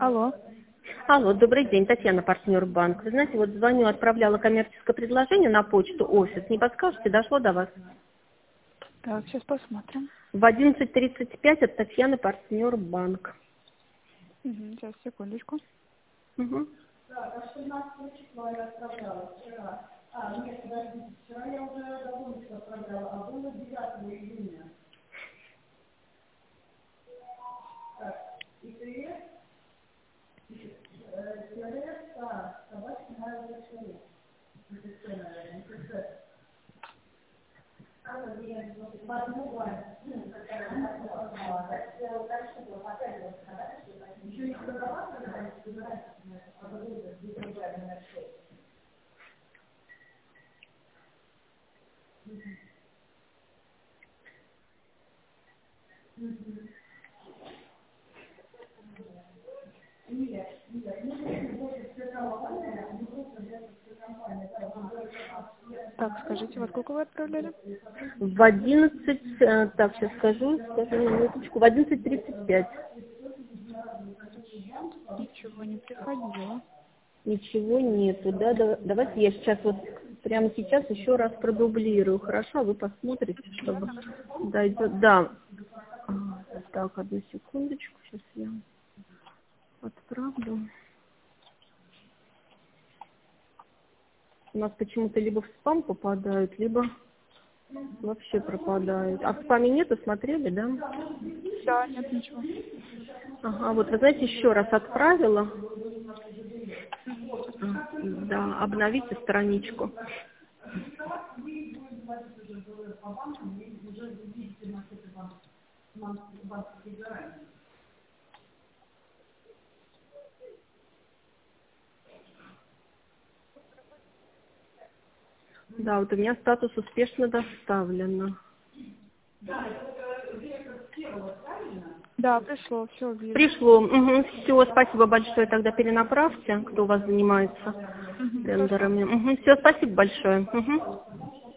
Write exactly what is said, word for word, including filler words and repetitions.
Алло. Алло, добрый день, Татьяна, партнер банк. Вы знаете, вот звоню, отправляла коммерческое предложение на почту офис. Не подскажете, дошло до вас? Так, сейчас посмотрим. В одиннадцать тридцать пять от Татьяны, партнер банк. Угу, сейчас, секундочку. Угу. Так, скажите, во сколько вы отправляли? В одиннадцать, э, так, сейчас скажу, скажу минуточку, в одиннадцать тридцать пять. Ничего не приходило. Ничего нету, да, да, давайте я сейчас вот, прямо сейчас еще раз продублирую, хорошо, а вы посмотрите, чтобы дойдет, да. А, Так, одну секундочку, сейчас я отправлю. У нас почему-то либо в спам попадают, либо вообще пропадают. А в спаме нету, смотрели, да? Да, нет ничего. Ага, вот вы знаете, еще раз отправила. А, Да, обновите страничку. Да, вот у меня статус успешно доставлено. Да, пришло, все вижу. Пришло. Угу, все, спасибо большое. Тогда перенаправьте, кто у вас занимается Угу, хорошо. тендерами. Угу, все, спасибо большое. Угу.